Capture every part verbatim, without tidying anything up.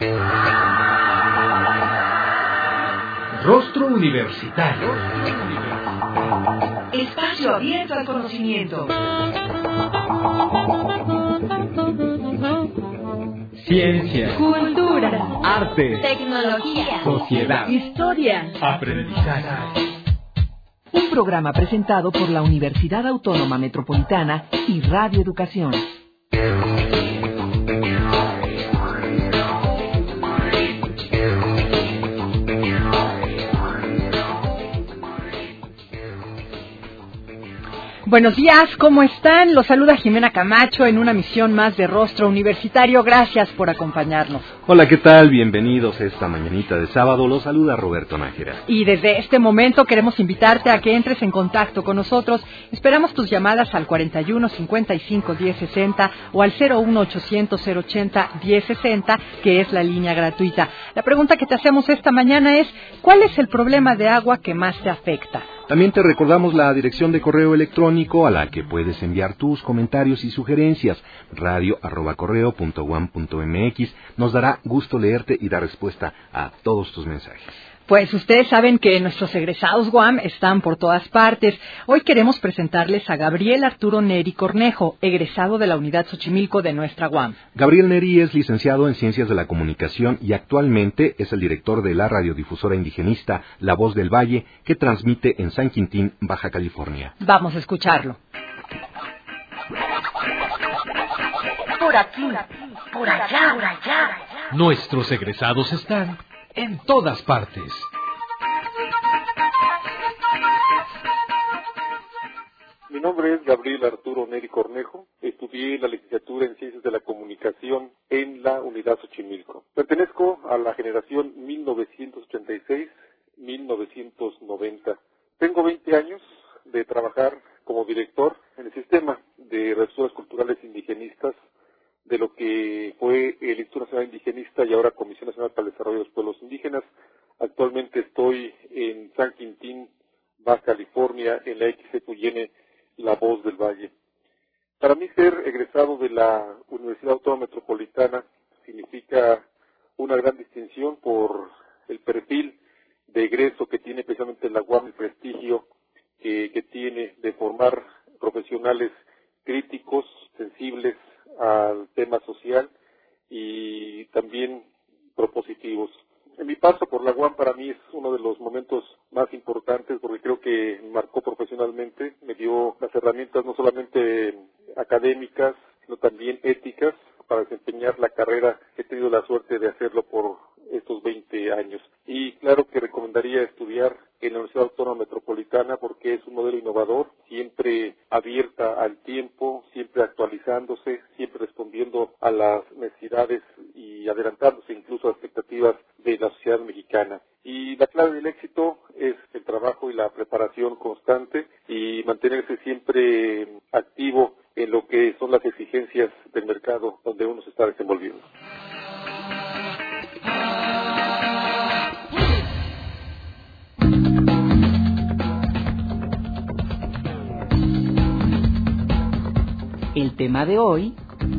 Rostro Universitario. Espacio abierto al conocimiento. Ciencia, Cultura, arte, tecnología, sociedad, historia, aprendizaje. Un programa presentado por la Universidad Autónoma Metropolitana y Radio Educación. Buenos días, ¿cómo están? Los saluda Jimena Camacho en una misión más de Rostro Universitario. Gracias por acompañarnos. Hola, ¿qué tal? Bienvenidos esta mañanita de sábado. Los saluda Roberto Nájera. Y desde este momento queremos invitarte a que entres en contacto con nosotros. Esperamos tus llamadas al cuarenta y uno, cincuenta y cinco, diez sesenta o al cero uno ochocientos, cero ochenta, diez sesenta, que es la línea gratuita. La pregunta que te hacemos esta mañana es, ¿cuál es el problema de agua que más te afecta? También te recordamos la dirección de correo electrónico a la que puedes enviar tus comentarios y sugerencias, radio arroba correo punto uam punto mx. Nos dará gusto leerte y dar respuesta a todos tus mensajes. Pues ustedes saben que nuestros egresados U A M están por todas partes. Hoy queremos presentarles a Gabriel Arturo Neri Cornejo, egresado de la Unidad Xochimilco de nuestra U A M. Gabriel Neri es licenciado en Ciencias de la Comunicación y actualmente es el director de la radiodifusora indigenista La Voz del Valle, que transmite en San Quintín, Baja California. Vamos a escucharlo. Por aquí, por allá, por allá. Nuestros egresados están en todas partes. Mi nombre es Gabriel Arturo Neri Cornejo. Estudié la licenciatura en Ciencias de la Comunicación en la Unidad Xochimilco. Pertenezco a la generación mil novecientos ochenta y seis a mil novecientos noventa. Tengo veinte años de trabajar como director en el sistema de redes culturales indigenistas de lo que fue el Instituto Nacional Indigenista y ahora Comisión Nacional para el Desarrollo de los Pueblos Indígenas. Actualmente estoy en San Quintín, Baja California, en la X C Q Y N, La Voz del Valle. Para mí ser egresado de la Universidad Autónoma Metropolitana significa una gran distinción por el perfil de egreso que tiene precisamente la U A M, el prestigio que, que tiene de formar profesionales críticos, sensibles al tema social y también propositivos. En mi paso por la U A M para mí es uno de los momentos más importantes porque creo que me marcó profesionalmente, me dio las herramientas no solamente académicas, sino también éticas para desempeñar la carrera que he tenido la suerte de hacerlo por estos veinte años. Y claro que recomendaría estudiar en la Universidad Autónoma Metropolitana porque es un modelo innovador, siempre abierta al tiempo, siempre actualizándose, siempre respondiendo a las necesidades y adelantándose incluso a las expectativas de la sociedad mexicana. Y la clave del éxito es el trabajo y la preparación constante y mantenerse siempre activo en lo que son las exigencias del mercado donde uno se está desenvolviendo. El tema de hoy: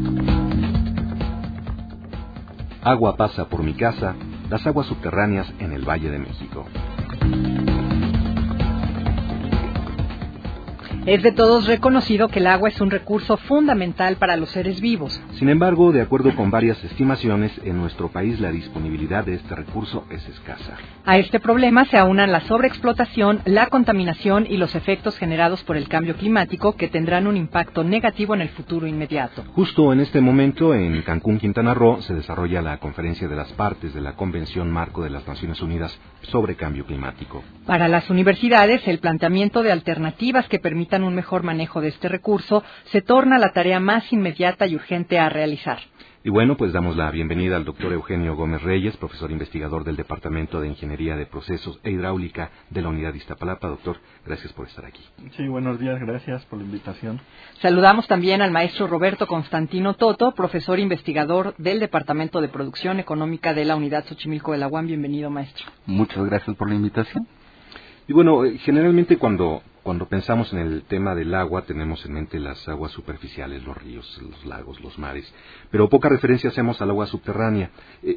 Agua pasa por mi casa, las aguas subterráneas en el Valle de México. Es de todos reconocido que el agua es un recurso fundamental para los seres vivos. Sin embargo, de acuerdo con varias estimaciones, en nuestro país la disponibilidad de este recurso es escasa. A este problema se aunan la sobreexplotación, la contaminación y los efectos generados por el cambio climático que tendrán un impacto negativo en el futuro inmediato. Justo en este momento, en Cancún, Quintana Roo, se desarrolla la conferencia de las partes de la Convención Marco de las Naciones Unidas sobre Cambio Climático. Para las universidades, el planteamiento de alternativas que permitan un mejor manejo de este recurso se torna la tarea más inmediata y urgente a realizar. Y bueno, pues damos la bienvenida al doctor Eugenio Gómez Reyes, profesor investigador del Departamento de Ingeniería de Procesos e Hidráulica de la Unidad Iztapalapa. Doctor, gracias por estar aquí. Sí, buenos días, gracias por la invitación. Saludamos también al maestro Roberto Constantino Toto, profesor investigador del Departamento de Producción Económica de la Unidad Xochimilco de la U A M. Bienvenido, maestro. Muchas gracias por la invitación. Y bueno, generalmente cuando... Cuando pensamos en el tema del agua, tenemos en mente las aguas superficiales, los ríos, los lagos, los mares, pero poca referencia hacemos al agua subterránea. Eh,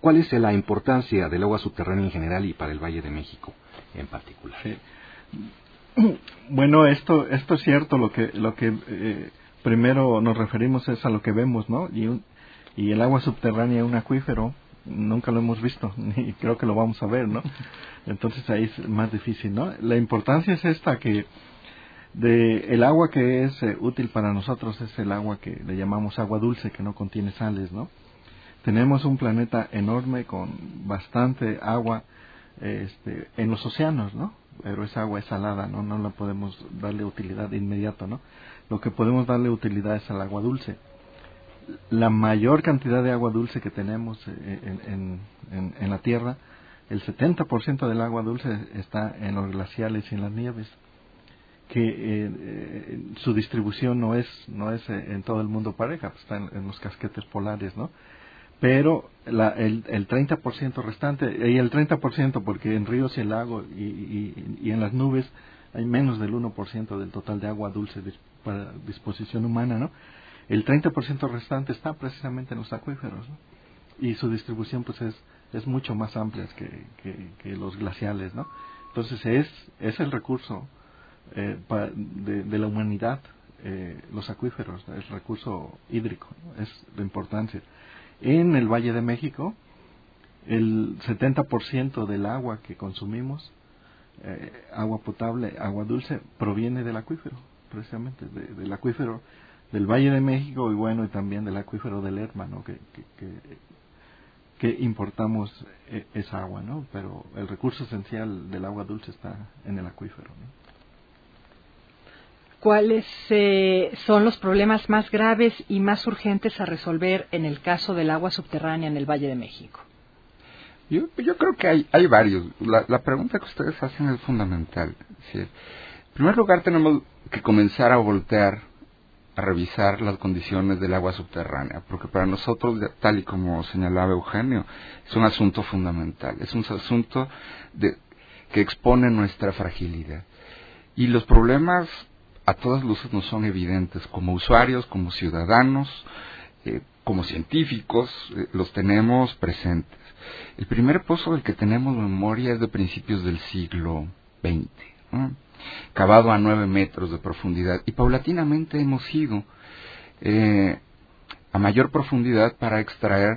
¿Cuál es la importancia del agua subterránea en general y para el Valle de México en particular? Sí. Bueno, esto esto es cierto, lo que lo que eh, primero nos referimos es a lo que vemos, ¿no? Y un, y el agua subterránea, un acuífero, nunca lo hemos visto, ni creo que lo vamos a ver, ¿no? Entonces ahí es más difícil, ¿no? La importancia es esta, que de el agua que es eh, útil para nosotros es el agua que le llamamos agua dulce, que no contiene sales, ¿no? Tenemos un planeta enorme con bastante agua este, en los océanos, ¿no? Pero esa agua es salada, ¿no? No la podemos darle utilidad de inmediato, ¿no? Lo que podemos darle utilidad es al agua dulce. La mayor cantidad de agua dulce que tenemos en, en, en, en la Tierra, el setenta por ciento del agua dulce está en los glaciales y en las nieves, que eh, eh, su distribución no es no es en todo el mundo pareja, pues está en, en los casquetes polares, ¿no? Pero la, el, el treinta por ciento restante, y el treinta por ciento porque en ríos y en lagos y, y, y en las nubes hay menos del uno por ciento del total de agua dulce dis, para disposición humana, ¿no? El treinta por ciento restante está precisamente en los acuíferos, ¿no? Y su distribución pues es, es mucho más amplia que, que, que los glaciales, ¿no? Entonces es, es el recurso eh, pa, de, de la humanidad, eh, los acuíferos, el recurso hídrico, ¿no? Es de importancia. En el Valle de México, el setenta por ciento del agua que consumimos, eh, agua potable, agua dulce, proviene del acuífero, precisamente, de, del acuífero del Valle de México y bueno, y también del acuífero del Lerma, ¿no? Que, que, que, que importamos eh, esa agua, ¿no? Pero el recurso esencial del agua dulce está en el acuífero, ¿no? ¿Cuáles eh, son los problemas más graves y más urgentes a resolver en el caso del agua subterránea en el Valle de México? Yo, yo creo que hay, hay varios. La, la pregunta que ustedes hacen es fundamental. Es decir, en primer lugar tenemos que comenzar a voltear, a revisar las condiciones del agua subterránea, porque para nosotros, tal y como señalaba Eugenio, es un asunto fundamental, es un asunto de, que expone nuestra fragilidad. Y los problemas a todas luces no son evidentes, como usuarios, como ciudadanos, eh, como científicos, eh, los tenemos presentes. El primer pozo del que tenemos memoria es de principios del siglo veinte, ¿no? Cavado a nueve metros de profundidad, y paulatinamente hemos ido eh, a mayor profundidad para extraer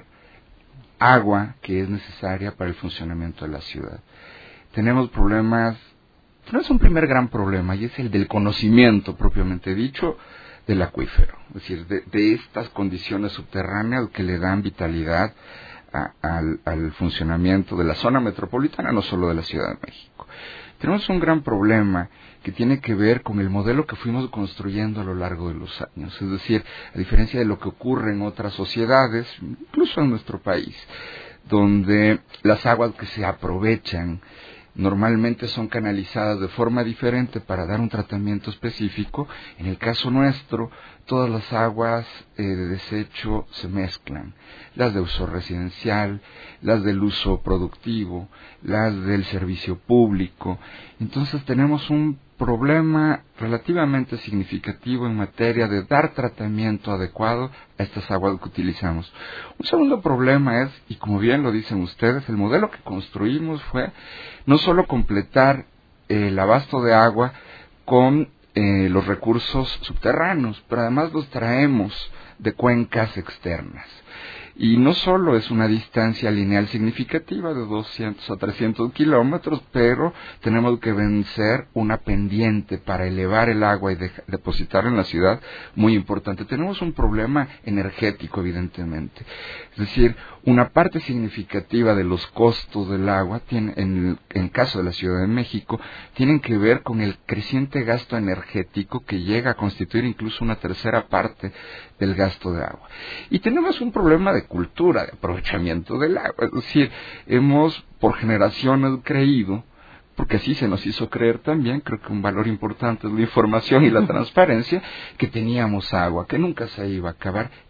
agua que es necesaria para el funcionamiento de la ciudad. Tenemos problemas. No es un primer gran problema, y es el del conocimiento propiamente dicho del acuífero, es decir, de, de estas condiciones subterráneas que le dan vitalidad a, al, al funcionamiento de la zona metropolitana, no solo de la Ciudad de México. Tenemos un gran problema que tiene que ver con el modelo que fuimos construyendo a lo largo de los años, es decir, a diferencia de lo que ocurre en otras sociedades, incluso en nuestro país, donde las aguas que se aprovechan normalmente son canalizadas de forma diferente para dar un tratamiento específico. En el caso nuestro, todas las aguas eh, de desecho se mezclan, las de uso residencial, las del uso productivo, las del servicio público. Entonces tenemos un problema relativamente significativo en materia de dar tratamiento adecuado a estas aguas que utilizamos. Un segundo problema es, y como bien lo dicen ustedes, el modelo que construimos fue no solo completar eh, el abasto de agua con eh, los recursos subterráneos, pero además los traemos de cuencas externas. Y no solo es una distancia lineal significativa de doscientos a trescientos kilómetros, pero tenemos que vencer una pendiente para elevar el agua y de, depositarla en la ciudad muy importante. Tenemos un problema energético, evidentemente. Es decir, una parte significativa de los costos del agua, tiene, en, en el caso de la Ciudad de México, tienen que ver con el creciente gasto energético que llega a constituir incluso una tercera parte del gasto de agua. Y tenemos un problema de cultura de aprovechamiento del agua, es decir, hemos por generaciones creído, porque así se nos hizo creer también, creo que un valor importante es la información y la transparencia, que teníamos agua, que nunca se iba a acabar,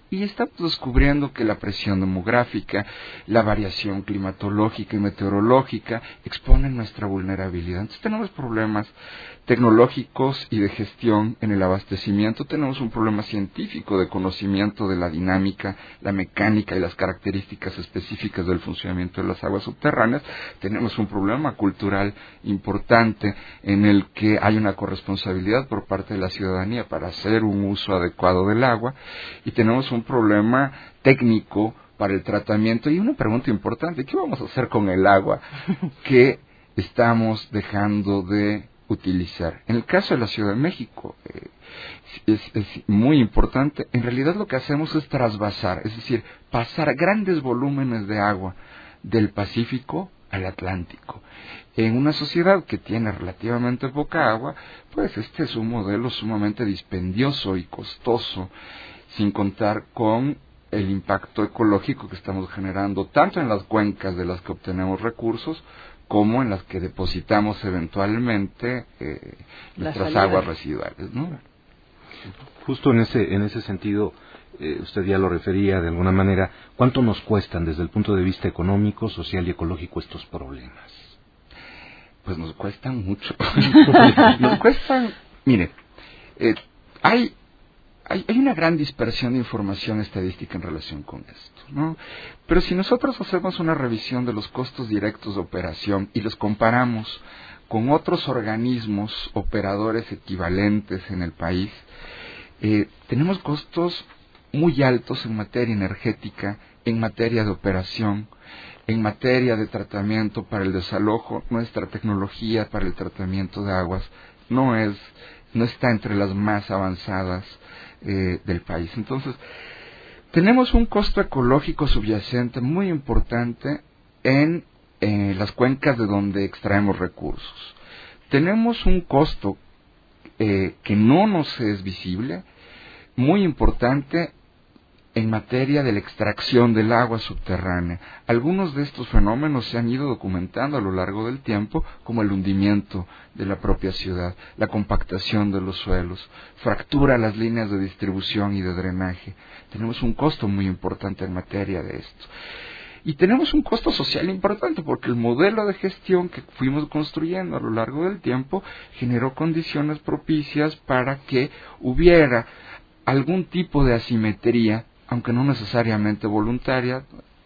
Y estamos descubriendo que la presión demográfica, la variación climatológica y meteorológica exponen nuestra vulnerabilidad. Entonces tenemos problemas tecnológicos y de gestión en el abastecimiento, tenemos un problema científico de conocimiento de la dinámica, la mecánica y las características específicas del funcionamiento de las aguas subterráneas, tenemos un problema cultural importante en el que hay una corresponsabilidad por parte de la ciudadanía para hacer un uso adecuado del agua, y tenemos un problema técnico para el tratamiento. Y una pregunta importante: ¿qué vamos a hacer con el agua que estamos dejando de utilizar? En el caso de la Ciudad de México, eh, es, es muy importante. En realidad lo que hacemos es trasvasar, es decir, pasar grandes volúmenes de agua del Pacífico al Atlántico. En una sociedad que tiene relativamente poca agua, pues este es un modelo sumamente dispendioso y costoso, sin contar con el impacto ecológico que estamos generando tanto en las cuencas de las que obtenemos recursos como en las que depositamos eventualmente eh, nuestras aguas residuales, ¿no? Justo en ese en ese sentido, eh, usted ya lo refería de alguna manera, ¿cuánto nos cuestan desde el punto de vista económico, social y ecológico estos problemas? Pues nos cuestan mucho. Nos cuestan, mire, eh, hay Hay, hay una gran dispersión de información estadística en relación con esto, ¿no? Pero si nosotros hacemos una revisión de los costos directos de operación y los comparamos con otros organismos operadores equivalentes en el país, eh, tenemos costos muy altos en materia energética, en materia de operación, en materia de tratamiento para el desalojo. Nuestra tecnología para el tratamiento de aguas no es, no está entre las más avanzadas Eh, del país. Entonces, tenemos un costo ecológico subyacente muy importante en eh, las cuencas de donde extraemos recursos. Tenemos un costo eh, que no nos es visible, muy importante en materia de la extracción del agua subterránea. Algunos de estos fenómenos se han ido documentando a lo largo del tiempo, como el hundimiento de la propia ciudad, la compactación de los suelos, fractura las líneas de distribución y de drenaje. Tenemos un costo muy importante en materia de esto. Y tenemos un costo social importante, porque el modelo de gestión que fuimos construyendo a lo largo del tiempo generó condiciones propicias para que hubiera algún tipo de asimetría, aunque no necesariamente voluntaria,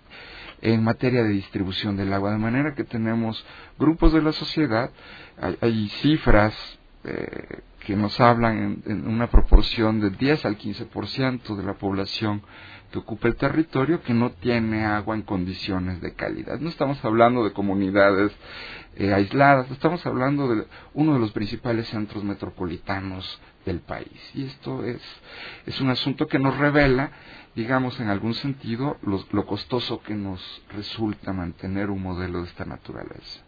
en materia de distribución del agua, de manera que tenemos grupos de la sociedad, hay, hay cifras eh, que nos hablan en, en una proporción de diez al quince por ciento de la población que ocupa el territorio que no tiene agua en condiciones de calidad. No estamos hablando de comunidades eh, aisladas, estamos hablando de uno de los principales centros metropolitanos del país. Y esto es, es un asunto que nos revela, digamos, en algún sentido, lo, lo costoso que nos resulta mantener un modelo de esta naturaleza.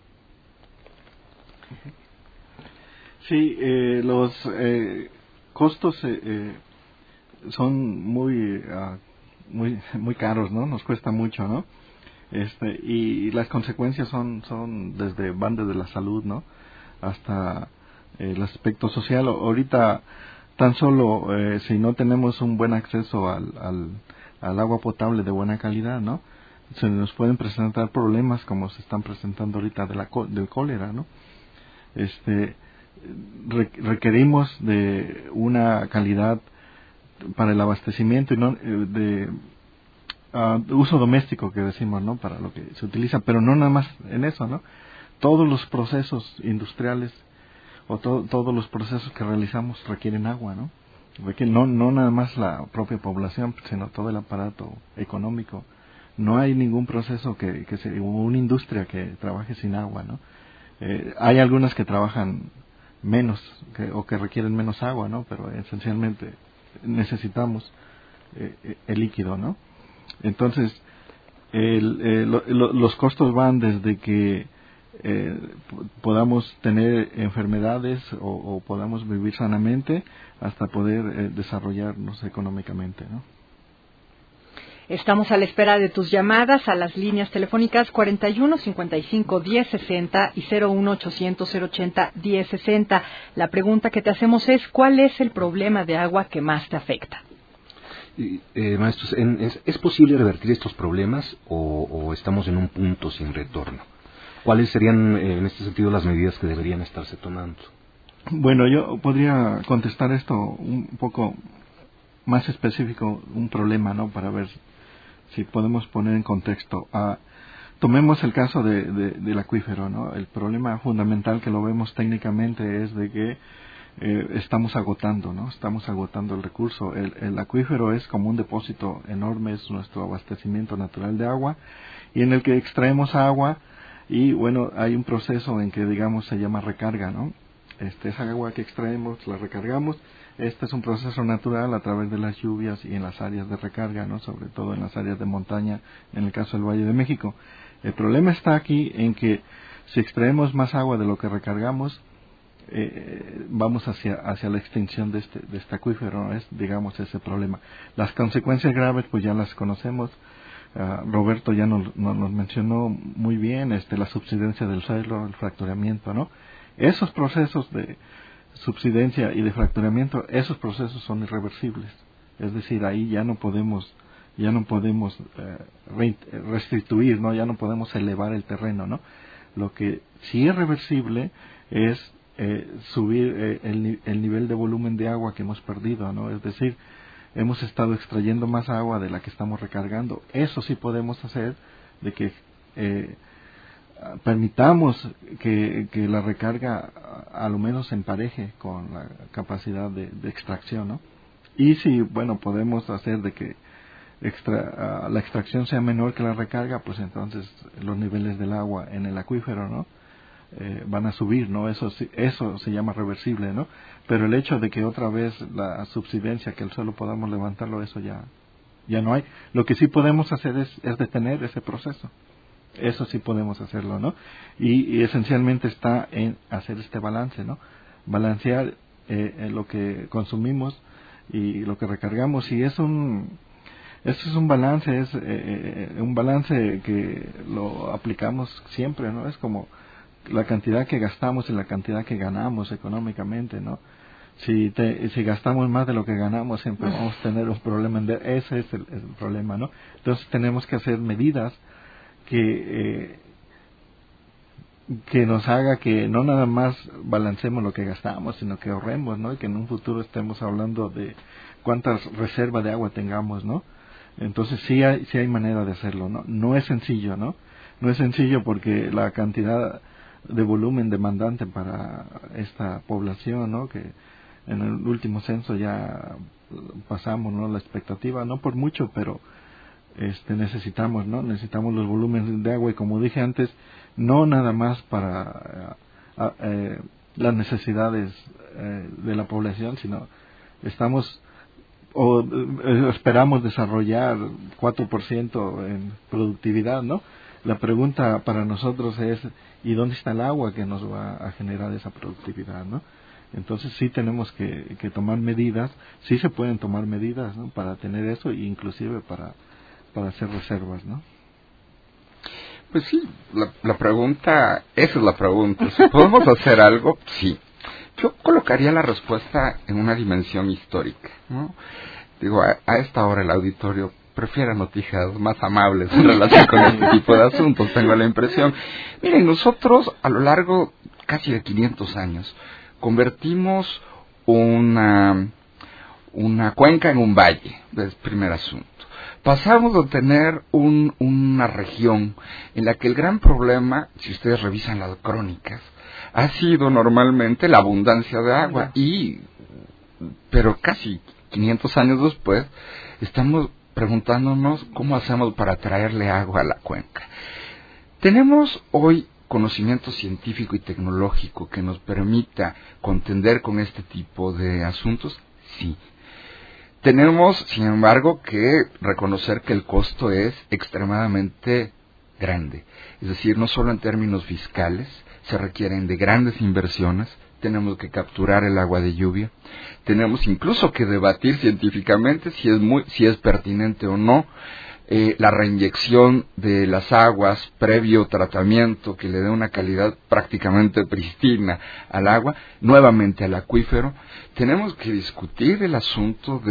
Sí, eh, los eh, costos eh, eh, son muy, uh, muy, muy caros, ¿no? Nos cuesta mucho, ¿no? Este, y, y las consecuencias son, son desde van desde la salud, ¿no? Hasta eh, el aspecto social. Ahorita tan solo eh, si no tenemos un buen acceso al, al, al agua potable de buena calidad, ¿no? Se nos pueden presentar problemas como se están presentando ahorita de la del cólera, ¿no? Este, re, requerimos de una calidad para el abastecimiento y no de uh, uso doméstico que decimos, ¿no? Para lo que se utiliza, pero no nada más en eso, ¿no? Todos los procesos industriales o to, todos los procesos que realizamos requieren agua, ¿no? Requieren, no no nada más la propia población, sino todo el aparato económico. No hay ningún proceso que, que se, una industria que trabaje sin agua, ¿no? Eh, hay algunas que trabajan menos que, o que requieren menos agua, ¿no? Pero esencialmente necesitamos eh, el líquido, ¿no? Entonces, el, eh, lo, lo, los costos van desde que eh, podamos tener enfermedades o, o podamos vivir sanamente hasta poder eh, desarrollarnos económicamente, ¿no? Estamos a la espera de tus llamadas a las líneas telefónicas cuarenta y uno, cincuenta y cinco, diez, sesenta y cero uno ochocientos, cero ochenta, diez sesenta. La pregunta que te hacemos es, ¿cuál es el problema de agua que más te afecta? Eh, maestros, en, es, ¿es posible revertir estos problemas o, o estamos en un punto sin retorno? ¿Cuáles serían, eh, en este sentido, las medidas que deberían estarse tomando? Bueno, yo podría contestar esto un poco más específico, un problema, ¿no? Para ver si podemos poner en contexto. Ah, tomemos el caso de, de, del acuífero, ¿no? El problema fundamental que lo vemos técnicamente es de que eh, estamos agotando, ¿no? Estamos agotando el recurso. El, el acuífero es como un depósito enorme, es nuestro abastecimiento natural de agua, y en el que extraemos agua, y bueno, hay un proceso en que, digamos, se llama recarga, ¿no? Este, esa agua que extraemos, la recargamos. Este es un proceso natural a través de las lluvias y en las áreas de recarga, ¿no? Sobre todo en las áreas de montaña, en el caso del Valle de México. El problema está aquí en que si extraemos más agua de lo que recargamos, eh, vamos hacia hacia la extinción de este de este acuífero, ¿no? Es, digamos, ese problema. Las consecuencias graves, pues ya las conocemos. Uh, Roberto ya nos, nos, nos mencionó muy bien, este, la subsidencia del suelo, el fracturamiento, ¿no? Esos procesos de subsidencia y de fracturamiento, esos procesos son irreversibles. Es decir, ahí ya no podemos, ya no podemos eh, restituir, ¿no? Ya no podemos elevar el terreno, ¿no? Lo que sí es reversible es eh, subir eh, el, el nivel de volumen de agua que hemos perdido, ¿no? Es decir, hemos estado extrayendo más agua de la que estamos recargando. Eso sí podemos hacer, de que eh, permitamos que, que la recarga a, a lo menos empareje con la capacidad de, de extracción, ¿no? Y si, bueno, podemos hacer de que extra, uh, la extracción sea menor que la recarga, pues entonces los niveles del agua en el acuífero, ¿no? Eh, van a subir, ¿no? Eso eso se llama reversible, ¿no? Pero el hecho de que otra vez la subsidencia, que el suelo podamos levantarlo, eso ya ya no hay. Lo que sí podemos hacer es, es detener ese proceso. Eso sí podemos hacerlo, ¿no? Y, y esencialmente está en hacer este balance, ¿no? Balancear eh, en lo que consumimos y lo que recargamos, y es un Este es un balance, es eh, un balance que lo aplicamos siempre, ¿no? Es como la cantidad que gastamos y la cantidad que ganamos económicamente, ¿no? Si te, si gastamos más de lo que ganamos, siempre vamos a tener un problema. De, ese es el, el problema, ¿no? Entonces tenemos que hacer medidas que eh, que nos haga que no nada más balancemos lo que gastamos, sino que ahorremos, ¿no? Y que en un futuro estemos hablando de cuántas reservas de agua tengamos, ¿no? Entonces sí hay, sí hay manera de hacerlo, ¿no? No es sencillo, ¿no? No es sencillo porque la cantidad de volumen demandante para esta población, ¿no? Que en el último censo ya pasamos, ¿no? La expectativa, no por mucho, pero este necesitamos, ¿no? Necesitamos los volúmenes de agua, y como dije antes, no nada más para eh, eh, las necesidades eh, de la población, sino estamos o eh, esperamos desarrollar cuatro por ciento en productividad, ¿no? La pregunta para nosotros es, ¿y dónde está el agua que nos va a generar esa productividad, ¿no? Entonces sí tenemos que, que tomar medidas, sí se pueden tomar medidas, ¿no? Para tener eso, e inclusive para, para hacer reservas, ¿no? Pues sí, la, la pregunta, esa es la pregunta. ¿Si podemos hacer algo? Sí. Yo colocaría la respuesta en una dimensión histórica, ¿no? Digo, a, a esta hora el auditorio prefiere noticias más amables en relación con este tipo de asuntos, tengo la impresión. Miren, nosotros a lo largo casi de quinientos años convertimos una, una cuenca en un valle, es el primer asunto. Pasamos de tener un, una región en la que el gran problema, si ustedes revisan las crónicas, ha sido normalmente la abundancia de agua, y pero casi quinientos años después estamos preguntándonos cómo hacemos para traerle agua a la cuenca. Tenemos hoy conocimiento científico y tecnológico que nos permita contender con este tipo de asuntos, sí. Tenemos, sin embargo, que reconocer que el costo es extremadamente grande. Es decir, no solo en términos fiscales, se requieren de grandes inversiones, tenemos que capturar el agua de lluvia, tenemos incluso que debatir científicamente si es muy, si es pertinente o no eh, la reinyección de las aguas previo tratamiento que le dé una calidad prácticamente pristina al agua, nuevamente al acuífero. Tenemos que discutir el asunto de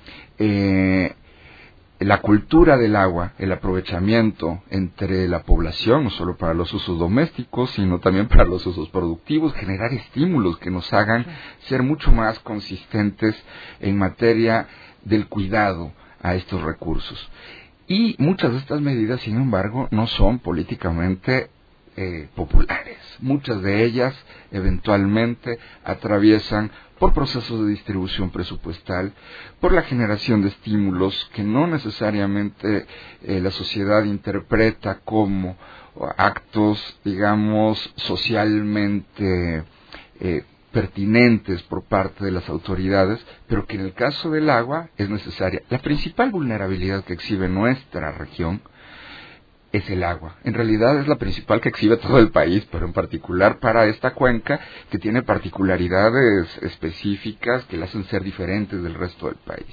eh, la cultura del agua, el aprovechamiento entre la población, no solo para los usos domésticos, sino también para los usos productivos, generar estímulos que nos hagan ser mucho más consistentes en materia del cuidado a estos recursos. Y muchas de estas medidas, sin embargo, no son políticamente eh, populares. Muchas de ellas eventualmente atraviesan por procesos de distribución presupuestal, por la generación de estímulos que no necesariamente eh, la sociedad interpreta como actos, digamos, socialmente eh, pertinentes por parte de las autoridades, pero que en el caso del agua es necesaria. La principal vulnerabilidad que exhibe nuestra región es el agua. En realidad es la principal que exhibe todo el país, pero en particular para esta cuenca que tiene particularidades específicas que la hacen ser diferentes del resto del país.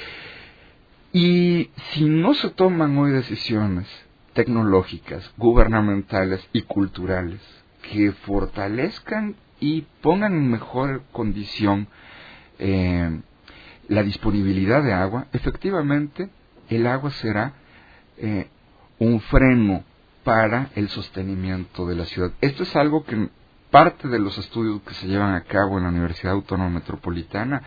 Y si no se toman hoy decisiones tecnológicas, gubernamentales y culturales que fortalezcan y pongan en mejor condición eh, la disponibilidad de agua, efectivamente el agua será eh, un freno para el sostenimiento de la ciudad. Esto es algo que parte de los estudios que se llevan a cabo en la Universidad Autónoma Metropolitana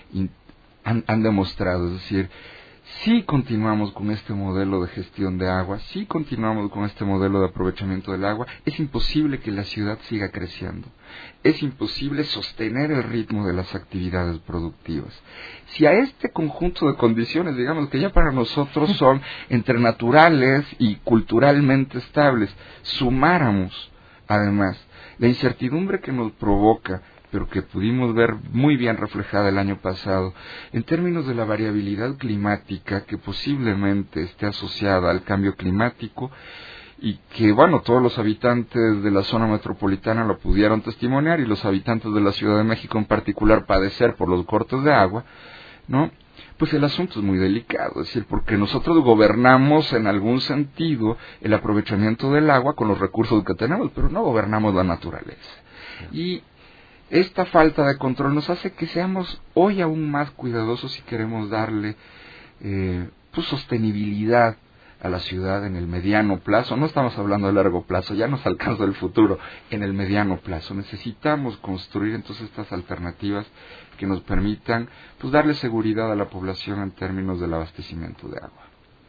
han, han demostrado, es decir, si continuamos con este modelo de gestión de agua, si continuamos con este modelo de aprovechamiento del agua, es imposible que la ciudad siga creciendo. Es imposible sostener el ritmo de las actividades productivas. Si a este conjunto de condiciones, digamos que ya para nosotros son entre naturales y culturalmente estables, sumáramos, además, la incertidumbre que nos provoca, pero que pudimos ver muy bien reflejada el año pasado, en términos de la variabilidad climática que posiblemente esté asociada al cambio climático y que, bueno, todos los habitantes de la zona metropolitana lo pudieron testimoniar y los habitantes de la Ciudad de México en particular padecer por los cortes de agua, ¿no? Pues el asunto es muy delicado, es decir, porque nosotros gobernamos en algún sentido el aprovechamiento del agua con los recursos que tenemos, pero no gobernamos la naturaleza. Y esta falta de control nos hace que seamos hoy aún más cuidadosos si queremos darle eh, pues sostenibilidad a la ciudad en el mediano plazo. No estamos hablando de largo plazo, ya nos alcanza el futuro. En el mediano plazo necesitamos construir entonces estas alternativas que nos permitan pues darle seguridad a la población en términos del abastecimiento de agua.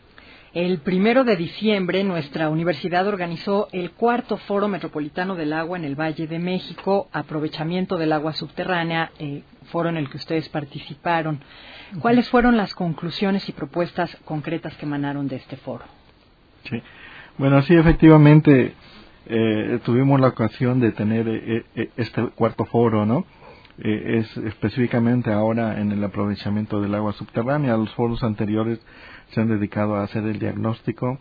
El primero de diciembre, nuestra universidad organizó el cuarto Foro Metropolitano del Agua en el Valle de México, aprovechamiento del agua subterránea, eh, foro en el que ustedes participaron. ¿Cuáles fueron las conclusiones y propuestas concretas que emanaron de este foro? Sí, bueno, sí, efectivamente, eh, tuvimos la ocasión de tener eh, eh, este cuarto foro, ¿no? Eh, es específicamente ahora en el aprovechamiento del agua subterránea. Los foros anteriores se han dedicado a hacer el diagnóstico,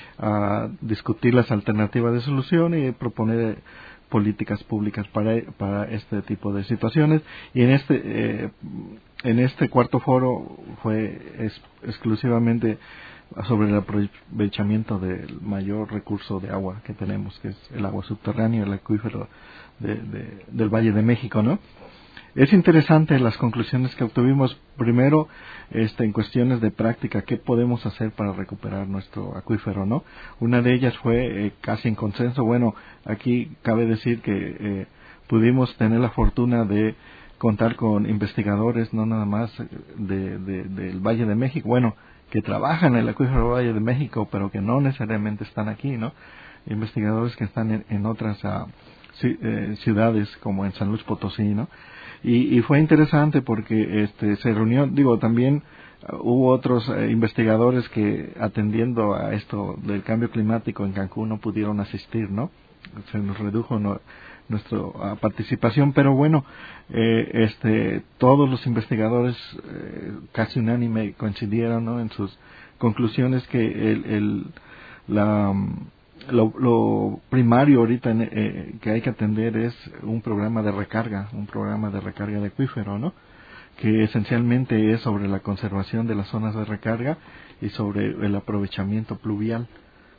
a discutir las alternativas de solución y proponer políticas públicas para para este tipo de situaciones. Y en este eh, en este cuarto foro fue es, exclusivamente sobre el aprovechamiento del mayor recurso de agua que tenemos, que es el agua subterránea, el acuífero de, de, del Valle de México, ¿no? Es interesante las conclusiones que obtuvimos. Primero, este, en cuestiones de práctica, ¿qué podemos hacer para recuperar nuestro acuífero, no? Una de ellas fue eh, casi en consenso. Bueno, aquí cabe decir que eh, pudimos tener la fortuna de contar con investigadores, no nada más de, de, del Valle de México, bueno, que trabajan en el acuífero del Valle de México, pero que no necesariamente están aquí, ¿no? Investigadores que están en, en otras uh, ciudades, como en San Luis Potosí, ¿no? Y, y fue interesante porque este se reunió, digo, también uh, hubo otros uh, investigadores que atendiendo a esto del cambio climático en Cancún no pudieron asistir, ¿no? Se nos redujo no, nuestra uh, participación, pero bueno, eh, este todos los investigadores eh, casi unánime coincidieron, ¿no? En sus conclusiones que el, el la Lo, lo primario ahorita en, eh, que hay que atender es un programa de recarga, un programa de recarga de acuífero, ¿no? Que esencialmente es sobre la conservación de las zonas de recarga y sobre el aprovechamiento pluvial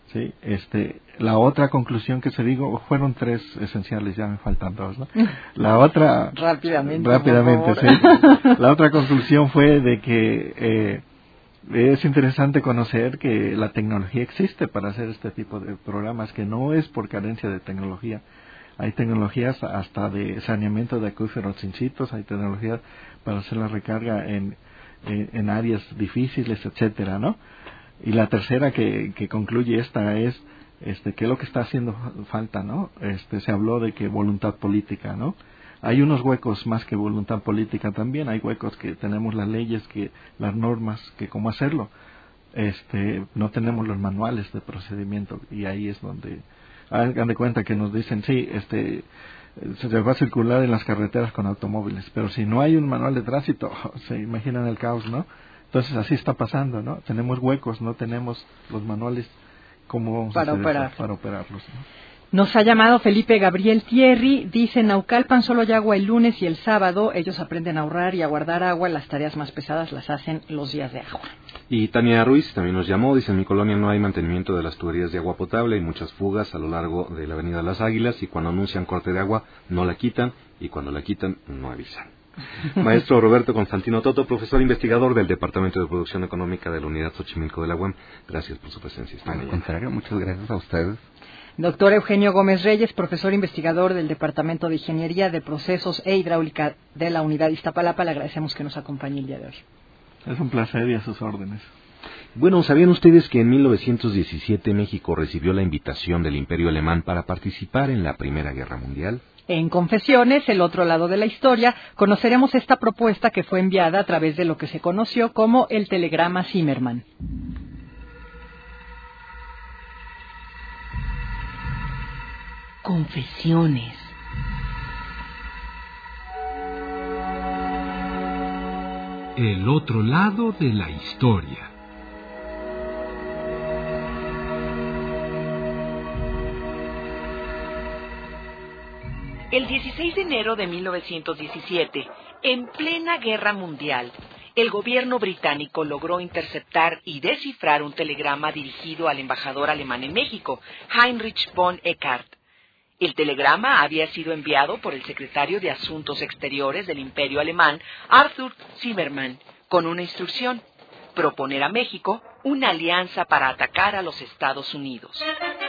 Sí, este, la otra conclusión que se digo, fueron tres esenciales, ya me faltan dos, ¿no? La otra, rápidamente, rápidamente, sí. La otra conclusión fue de que eh, es interesante conocer que la tecnología existe para hacer este tipo de programas, que no es por carencia de tecnología. Hay tecnologías hasta de saneamiento de acuíferos sin sitios, hay tecnologías para hacer la recarga en, en, en áreas difíciles, etcétera, ¿no? Y la tercera que, que concluye esta es este qué es lo que está haciendo falta, ¿no? Este se habló de que voluntad política, ¿no? Hay unos huecos más que voluntad política también, hay huecos que tenemos las leyes, que las normas, que cómo hacerlo. Este no tenemos los manuales de procedimiento y ahí es donde hagan de cuenta que nos dicen, sí, este se va a circular en las carreteras con automóviles, pero si no hay un manual de tránsito, se imaginan el caos, ¿no? Entonces así está pasando, ¿no? Tenemos huecos, no tenemos los manuales como para operar, para operarlos, ¿no? Nos ha llamado Felipe Gabriel Thierry, dice: en Naucalpan solo hay agua el lunes y el sábado, ellos aprenden a ahorrar y a guardar agua, las tareas más pesadas las hacen los días de agua. Y Tania Ruiz también nos llamó, dice: en mi colonia no hay mantenimiento de las tuberías de agua potable, hay muchas fugas a lo largo de la avenida Las Águilas y cuando anuncian corte de agua no la quitan y cuando la quitan no avisan. Maestro Roberto Constantino Toto, profesor investigador del Departamento de Producción Económica de la Unidad Xochimilco de la U A M, gracias por su presencia. Al contrario, muchas gracias a ustedes. Doctor Eugenio Gómez Reyes, profesor investigador del Departamento de Ingeniería de Procesos e Hidráulica de la Unidad Iztapalapa, le agradecemos que nos acompañe el día de hoy. Es un placer y a sus órdenes. Bueno, ¿sabían ustedes que en mil novecientos diecisiete México recibió la invitación del Imperio Alemán para participar en la Primera Guerra Mundial? En Confesiones, el otro lado de la historia, conoceremos esta propuesta que fue enviada a través de lo que se conoció como el telegrama Zimmermann. Confesiones. El otro lado de la historia. El dieciséis de enero de mil novecientos diecisiete, en plena guerra mundial, el gobierno británico logró interceptar y descifrar un telegrama dirigido al embajador alemán en México, Heinrich von Eckart. El telegrama había sido enviado por el secretario de Asuntos Exteriores del Imperio Alemán, Arthur Zimmermann, con una instrucción: proponer a México una alianza para atacar a los Estados Unidos.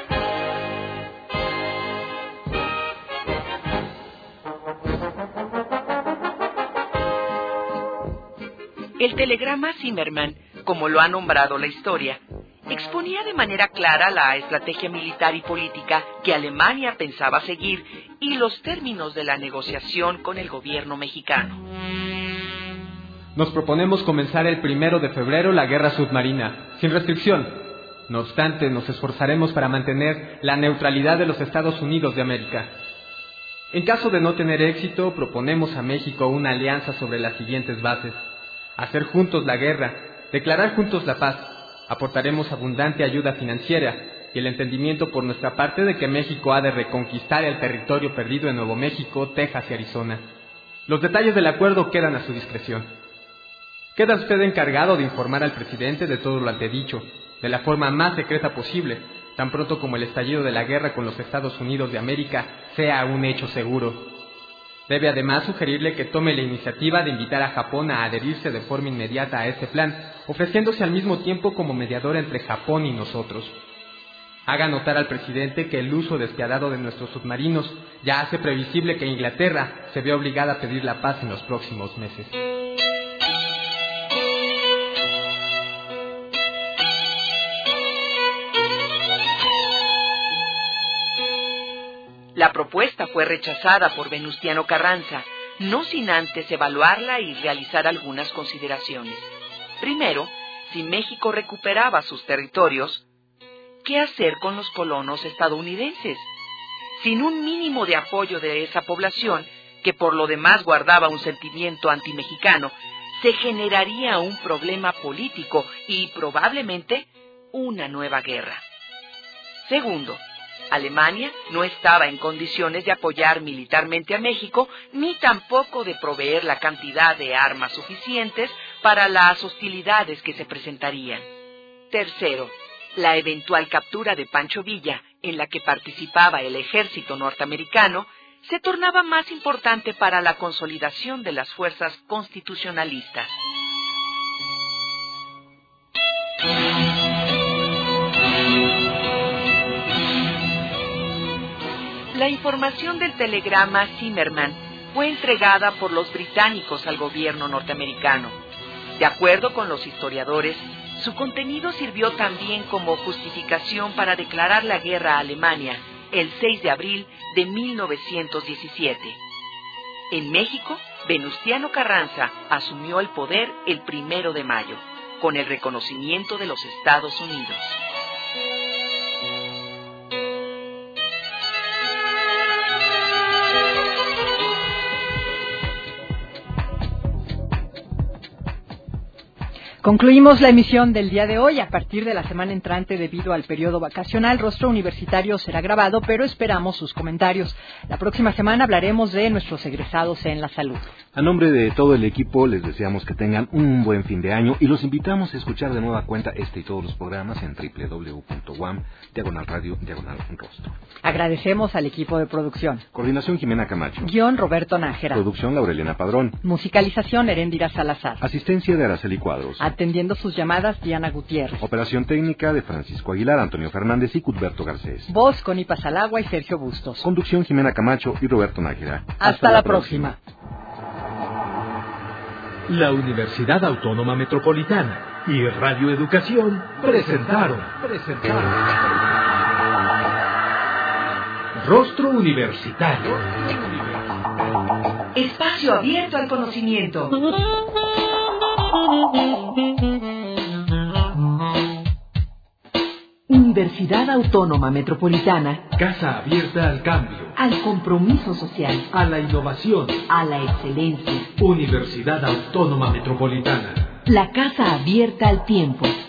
El telegrama Zimmermann, como lo ha nombrado la historia, exponía de manera clara la estrategia militar y política que Alemania pensaba seguir y los términos de la negociación con el gobierno mexicano. Nos proponemos comenzar el primero de febrero la guerra submarina, sin restricción. No obstante, nos esforzaremos para mantener la neutralidad de los Estados Unidos de América. En caso de no tener éxito, proponemos a México una alianza sobre las siguientes bases: hacer juntos la guerra, declarar juntos la paz, aportaremos abundante ayuda financiera y el entendimiento por nuestra parte de que México ha de reconquistar el territorio perdido en Nuevo México, Texas y Arizona. Los detalles del acuerdo quedan a su discreción. Queda usted encargado de informar al presidente de todo lo antedicho, de la forma más secreta posible, tan pronto como el estallido de la guerra con los Estados Unidos de América sea un hecho seguro. Debe además sugerirle que tome la iniciativa de invitar a Japón a adherirse de forma inmediata a este plan, ofreciéndose al mismo tiempo como mediador entre Japón y nosotros. Haga notar al presidente que el uso despiadado de nuestros submarinos ya hace previsible que Inglaterra se vea obligada a pedir la paz en los próximos meses. La propuesta fue rechazada por Venustiano Carranza, no sin antes evaluarla y realizar algunas consideraciones. Primero, si México recuperaba sus territorios, ¿qué hacer con los colonos estadounidenses? Sin un mínimo de apoyo de esa población, que por lo demás guardaba un sentimiento antimexicano, se generaría un problema político y probablemente una nueva guerra. Segundo, Alemania no estaba en condiciones de apoyar militarmente a México, ni tampoco de proveer la cantidad de armas suficientes para las hostilidades que se presentarían. Tercero, La eventual captura de Pancho Villa, en la que participaba el ejército norteamericano, se tornaba más importante para la consolidación de las fuerzas constitucionalistas. La información del telegrama Zimmerman fue entregada por los británicos al gobierno norteamericano. De acuerdo con los historiadores, su contenido sirvió también como justificación para declarar la guerra a Alemania el seis de abril de mil novecientos diecisiete. En México, Venustiano Carranza asumió el poder el primero de mayo, con el reconocimiento de los Estados Unidos. Concluimos la emisión del día de hoy. A partir de la semana entrante, debido al periodo vacacional, Rostro Universitario será grabado, pero esperamos sus comentarios. La próxima semana hablaremos de nuestros egresados en la salud. A nombre de todo el equipo, les deseamos que tengan un buen fin de año y los invitamos a escuchar de nueva cuenta este y todos los programas en doble u doble u doble u punto u a m diagonal radio diagonal rostro. Agradecemos al equipo de producción. Coordinación Jimena Camacho. Guión Roberto Nájera. Producción Laurelena Padrón. Musicalización Heréndira Salazar. Asistencia de Araceli Cuadros. Atendiendo sus llamadas, Diana Gutiérrez. Operación técnica de Francisco Aguilar, Antonio Fernández y Cudberto Garcés. Voz con Ipa Salagua y Sergio Bustos. Conducción Jimena Camacho y Roberto Nájera. Hasta, Hasta la, la próxima. próxima. La Universidad Autónoma Metropolitana y Radio Educación presentaron, presentaron Rostro Universitario. Espacio abierto al conocimiento. Universidad Autónoma Metropolitana. Casa abierta al cambio. Al compromiso social. A la innovación. A la excelencia. Universidad Autónoma Metropolitana. La casa abierta al tiempo.